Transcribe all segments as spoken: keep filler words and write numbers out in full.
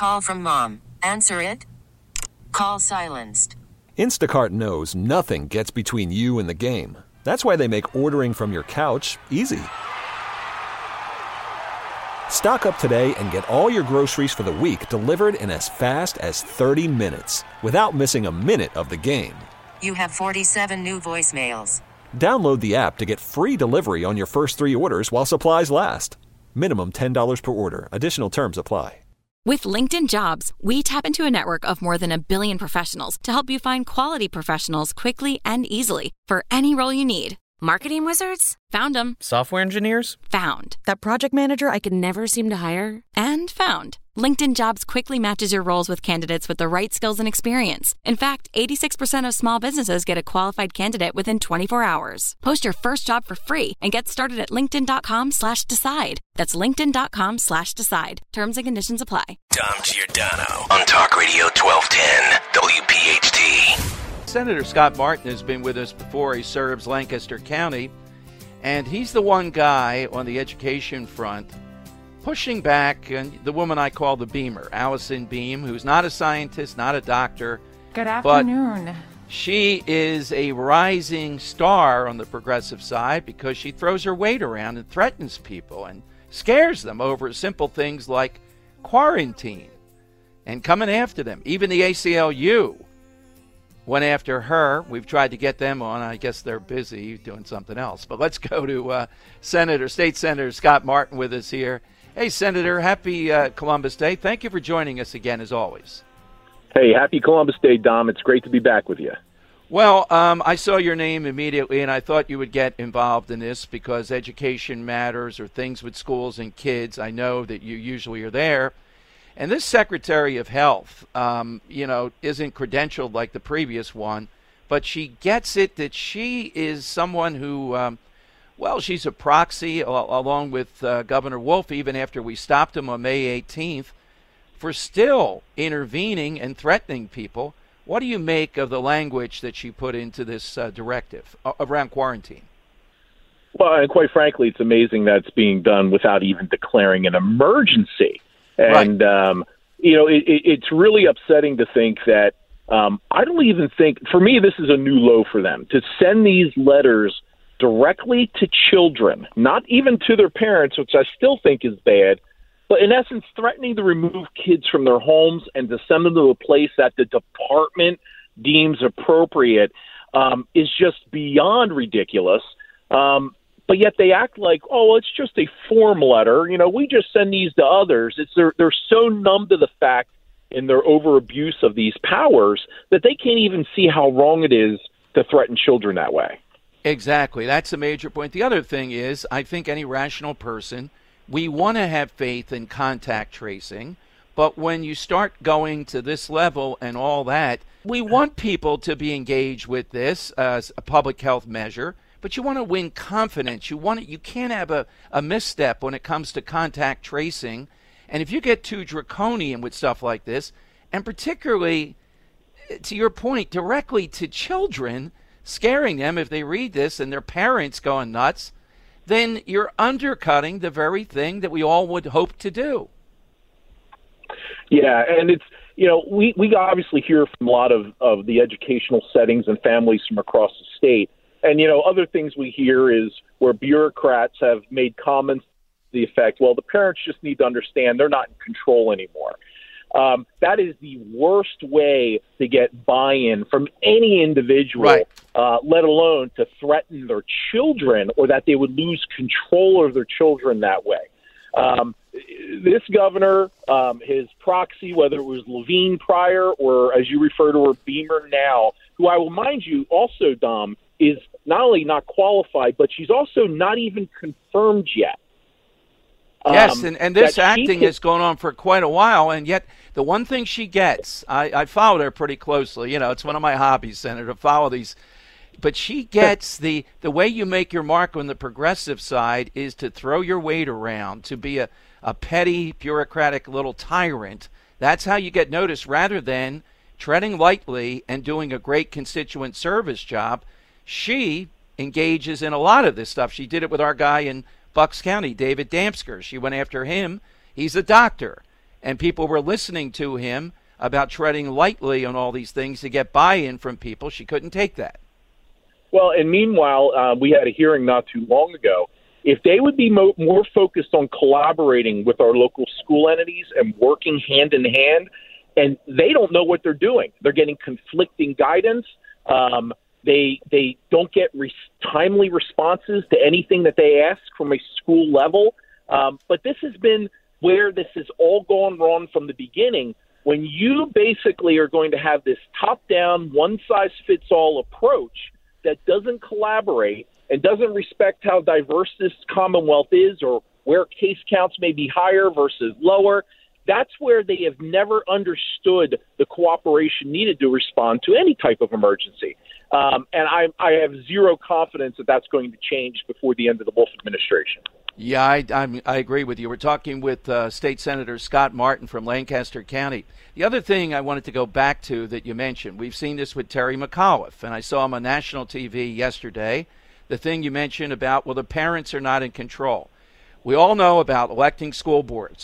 Call from mom. Answer it. Call silenced. Instacart knows nothing gets between you and the game. That's why they make ordering from your couch easy. Stock up today and get all your groceries for the week delivered in as fast as thirty minutes without missing a minute of the game. You have forty-seven new voicemails. Download the app to get free delivery on your first three orders while supplies last. Minimum ten dollars per order. Additional terms apply. With LinkedIn Jobs, we tap into a network of more than a billion professionals to help you find quality professionals quickly and easily for any role you need. Marketing wizards? Found them. Software engineers? Found. That project manager I could never seem to hire? And found. LinkedIn Jobs quickly matches your roles with candidates with the right skills and experience. In fact, eighty-six percent of small businesses get a qualified candidate within twenty-four hours. Post your first job for free and get started at linkedin.com slash decide. That's linkedin.com slash decide. Terms and conditions apply. Dom Giordano on Talk Radio twelve ten W P H T. Senator Scott Martin has been with us before. He serves Lancaster County, and he's the one guy on the education front pushing back and the woman I call the Beamer, Allison Beam, who's not a scientist, not a doctor. Good afternoon. She is a rising star on the progressive side because she throws her weight around and threatens people and scares them over simple things like quarantine and coming after them. Even the A C L U went after her. We've tried to get them on. I guess they're busy doing something else. But let's go to uh, Senator, State Senator Scott Martin with us here. Hey, Senator, happy uh, Columbus Day. Thank you for joining us again, as always. Hey, happy Columbus Day, Dom. It's great to be back with you. Well, um, I saw your name immediately, and I thought you would get involved in this because education matters, or things with schools and kids. I know that you usually are there. And this Secretary of Health, um, you know, isn't credentialed like the previous one, but she gets it that she is someone who, um, well, she's a proxy al- along with uh, Governor Wolf, even after we stopped him on May eighteenth, for still intervening and threatening people. What do you make of the language that she put into this uh, directive uh, around quarantine? Well, and quite frankly, it's amazing that it's being done without even declaring an emergency. And, right. um, you know, it, it, it's really upsetting to think that um, I don't even think, for me, this is a new low for them, to send these letters directly to children, not even to their parents, which I still think is bad, but in essence, threatening to remove kids from their homes and to send them to a place that the department deems appropriate um, is just beyond ridiculous. Um, but yet they act like, oh, it's just a form letter. You know, we just send these to others. It's they're, they're so numb to the fact in their over abuse of these powers that they can't even see how wrong it is to threaten children that way. Exactly. That's a major point. The other thing is, I think any rational person, we want to have faith in contact tracing, but when you start going to this level and all that, we want people to be engaged with this as a public health measure, but you want to win confidence. You want to, you can't have a, a misstep when it comes to contact tracing. And if you get too draconian with stuff like this, and particularly, to your point, directly to children, scaring them if they read this and their parents going nuts, then you're undercutting the very thing that we all would hope to do. Yeah, and it's, you know, we, we obviously hear from a lot of, of the educational settings and families from across the state. And, you know, other things we hear is where bureaucrats have made comments to the effect, well, the parents just need to understand they're not in control anymore. Um, that is the worst way to get buy-in from any individual, right. uh, let alone to threaten their children or that they would lose control of their children that way. Um, this governor, um, his proxy, whether it was Levine prior or, as you refer to her, Beamer now, who I will mind you also, Dom, is not only not qualified, but she's also not even confirmed yet. Yes, um, and, and this acting can... has gone on for quite a while, and yet the one thing she gets, I, I followed her pretty closely. You know, it's one of my hobbies, Senator, to follow these. But she gets the, the way you make your mark on the progressive side is to throw your weight around, to be a, a petty, bureaucratic little tyrant. That's how you get noticed, rather than treading lightly and doing a great constituent service job. She engages in a lot of this stuff. She did it with our guy in Bucks County, David Damsker. She went after him. He's a doctor. and people were listening to him about treading lightly on all these things to get buy-in from people. She couldn't take that. Well, and meanwhile, uh, we had a hearing not too long ago. If they would be mo- more focused on collaborating with our local school entities and working hand in hand, and they don't know what they're doing. They're getting conflicting guidance. Um, they they don't get re- timely responses to anything that they ask from a school level. Um, but this has been where this has all gone wrong from the beginning. When you basically are going to have this top-down, one-size-fits-all approach that doesn't collaborate and doesn't respect how diverse this Commonwealth is or where case counts may be higher versus lower, that's where they have never understood the cooperation needed to respond to any type of emergency. Um, and I, I have zero confidence that that's going to change before the end of the Wolf administration. Yeah, I, I'm, I agree with you. We're talking with uh, State Senator Scott Martin from Lancaster County. The other thing I wanted to go back to that you mentioned, we've seen this with Terry McAuliffe, and I saw him on national T V yesterday. The thing you mentioned about, well, the parents are not in control. We all know about electing school boards.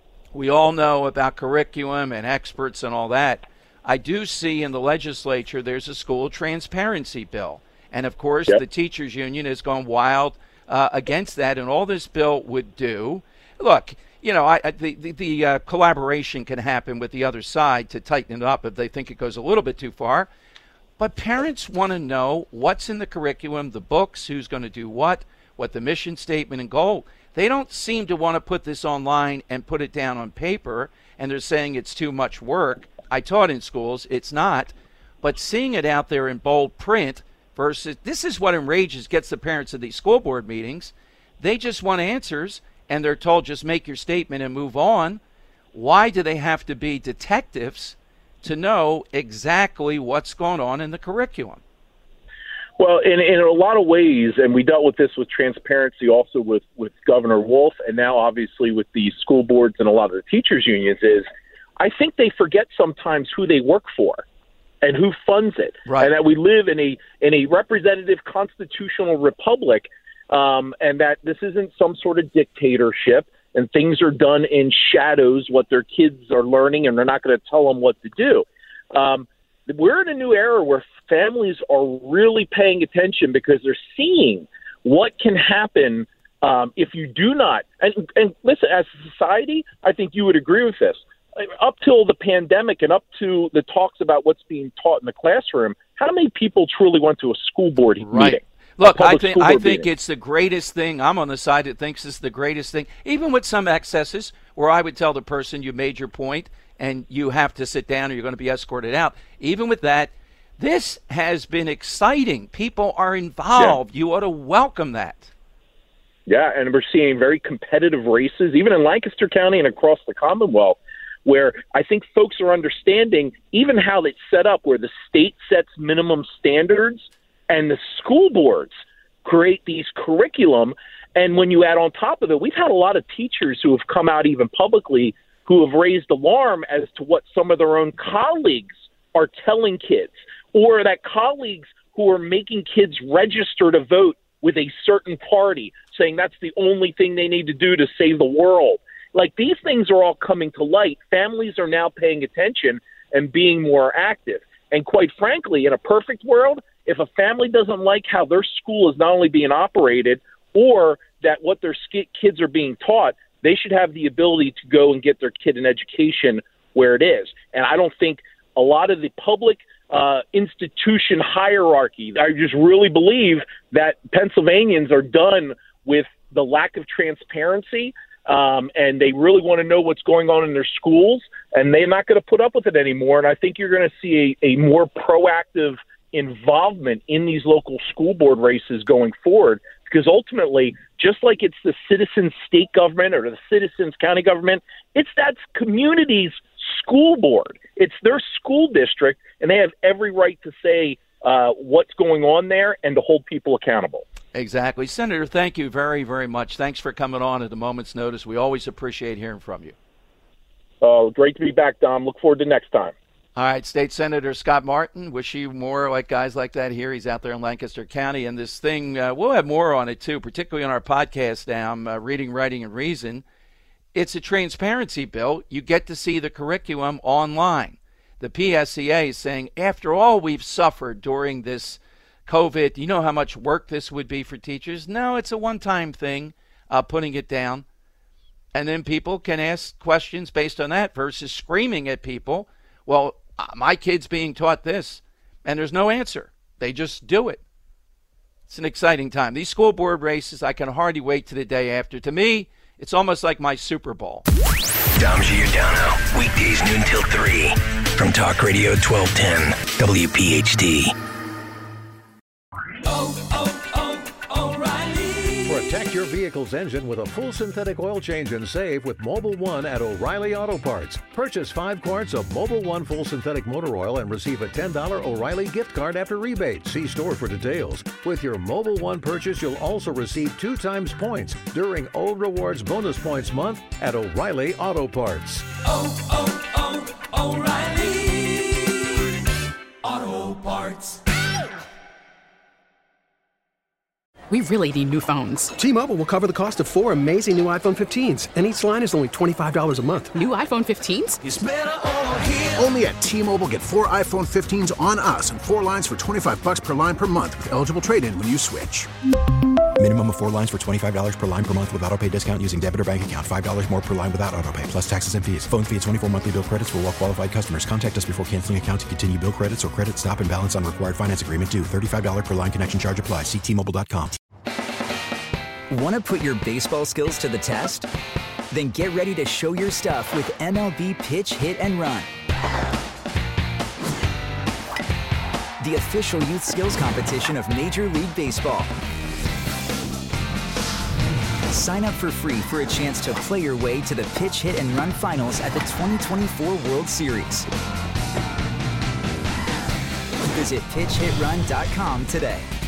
We all know about curriculum and experts and all that. I do see in the legislature there's a school transparency bill. And, of course, yep. the teachers union has gone wild uh, against that. And all this bill would do, look, you know, I, I, the, the, the uh, collaboration can happen with the other side to tighten it up if they think it goes a little bit too far. But parents want to know what's in the curriculum, the books, who's going to do what, what the mission statement and goal. They don't seem to want to put this online and put it down on paper, and they're saying it's too much work. I taught in schools. It's not. But seeing it out there in bold print versus this is what enrages, gets the parents of these school board meetings. They just want answers, and they're told just make your statement and move on. Why do they have to be detectives to know exactly what's going on in the curriculum? Well, in, in a lot of ways, and we dealt with this with transparency also with, with Governor Wolf, and now obviously with the school boards and a lot of the teachers unions, is I think they forget sometimes who they work for and who funds it. Right. And that we live in a in a representative constitutional republic, um, and that this isn't some sort of dictatorship and things are done in shadows, what their kids are learning, and they're not going to tell them what to do. Um, we're in a new era where families are really paying attention because they're seeing what can happen um, if you do not. And, and listen, as a society, I think you would agree with this. Up till the pandemic and up to the talks about what's being taught in the classroom, how many people truly went to a school board right. meeting? Look, I think I think meeting. It's the greatest thing. I'm on the side that thinks it's the greatest thing, even with some excesses where I would tell the person you made your point and you have to sit down or you're going to be escorted out. Even with that, this has been exciting. People are involved. Yeah. You ought to welcome that. Yeah, and we're seeing very competitive races, even in Lancaster County and across the Commonwealth, where I think folks are understanding even how it's set up, where the state sets minimum standards and the school boards create these curriculum. And when you add on top of it, we've had a lot of teachers who have come out even publicly who have raised alarm as to what some of their own colleagues are telling kids, or that colleagues who are making kids register to vote with a certain party, saying that's the only thing they need to do to save the world. Like, these things are all coming to light. Families are now paying attention and being more active. And quite frankly, in a perfect world, if a family doesn't like how their school is not only being operated or that what their kids are being taught, they should have the ability to go and get their kid an education where it is. And I don't think a lot of the public uh, institution hierarchy, I just really believe that Pennsylvanians are done with the lack of transparency, um, and they really want to know what's going on in their schools, and they're not going to put up with it anymore. And I think you're going to see a, a more proactive involvement in these local school board races going forward, because ultimately, just like it's the citizens' state government or the citizens' county government, it's that community's school board. It's their school district, and they have every right to say uh, what's going on there and to hold people accountable. Exactly. Senator, thank you very, very much. Thanks for coming on at a moment's notice. We always appreciate hearing from you. Uh, great to be back, Dom. Look forward to next time. All right, State Senator Scott Martin. Wish you more like guys like that here. He's out there in Lancaster County. And this thing, uh, we'll have more on it, too, particularly on our podcast now, uh, Reading, Writing, and Reason. it's a transparency bill. You get to see the curriculum online. The P S E A is saying, after all we've suffered during this COVID, you know how much work this would be for teachers? No, it's a one-time thing, uh, putting it down. And then people can ask questions based on that versus screaming at people, well, uh, my kid's being taught this, and there's no answer. They just do it. It's an exciting time. These school board races, I can hardly wait to the day after. To me, it's almost like my Super Bowl. Dom Giordano, weekdays noon till three from Talk Radio twelve ten W P H T. Oh, oh, oh, O'Reilly. Protect your vehicle's engine with a full synthetic oil change and save with Mobil one at O'Reilly Auto Parts. Purchase five quarts of Mobil one full synthetic motor oil and receive a ten dollars O'Reilly gift card after rebate. See store for details. With your Mobil one purchase, you'll also receive two times points during Old Rewards Bonus Points Month at O'Reilly Auto Parts. Oh, oh, oh, O'Reilly Auto Parts. We really need new phones. T-Mobile will cover the cost of four amazing new iPhone fifteens, and each line is only twenty-five dollars a month. New iPhone fifteens? It's better over here. Only at T-Mobile, get four iPhone fifteens on us and four lines for twenty-five dollars per line per month with eligible trade-in when you switch. Minimum of four lines for twenty-five dollars per line per month with autopay discount using debit or bank account. five dollars more per line without autopay, plus taxes and fees. Phone fee at twenty-four monthly bill credits for well-qualified customers. Contact us before canceling account to continue bill credits or credit stop and balance on required finance agreement due. thirty-five dollars per line connection charge applies. See T Mobile dot com. Want to put your baseball skills to the test? Then get ready to show your stuff with M L B Pitch, Hit, and Run. The official youth skills competition of Major League Baseball. Sign up for free for a chance to play your way to the Pitch, Hit, and Run finals at the twenty twenty-four World Series. Visit pitch hit run dot com today.